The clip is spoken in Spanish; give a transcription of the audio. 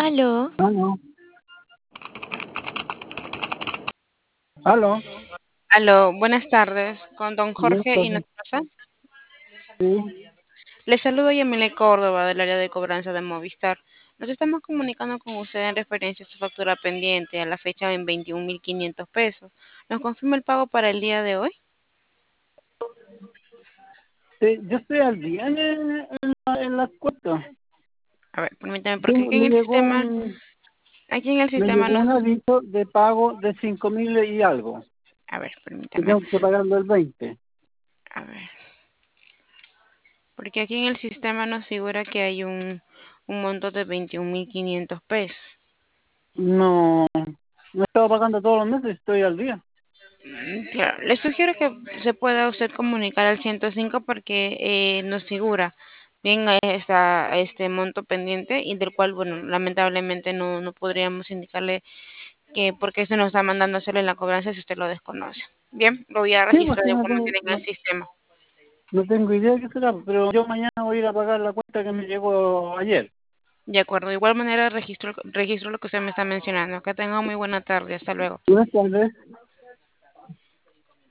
Aló, Aló, aló, aló, buenas tardes, con don buenas Jorge tardes. Hinojosa. Sí, Le saludo Yamile Córdoba del área de cobranza de Movistar. Nos estamos comunicando con usted en referencia a su factura pendiente a la fecha en 21.500 pesos. ¿Nos confirma el pago para el día de hoy? sí, yo estoy al día en la cuenta. A ver, permítame, porque Me aquí en el me sistema llegó un nos, aviso de pago de 5.000 y algo. a ver, Que permítame, tengo que pagarlo el 20. a ver, porque aquí en el sistema nos figura que hay un monto de 21.500 pesos. No, no estaba pagando todos los meses, estoy al día. Claro, le sugiero que se pueda usted comunicar al 105 porque nos figura bien este monto pendiente y del cual, bueno, lamentablemente no podríamos indicarle que por qué se nos está mandando hacerle la cobranza si usted lo desconoce. Bien, lo voy a Sí, pues registrar sí, de igual manera en el sistema. no tengo idea de qué será, pero yo mañana voy a ir a pagar la cuenta que me llegó ayer. De acuerdo, de igual manera registro lo que usted me está mencionando. Que tenga muy buena tarde. Hasta luego. Buenas tardes.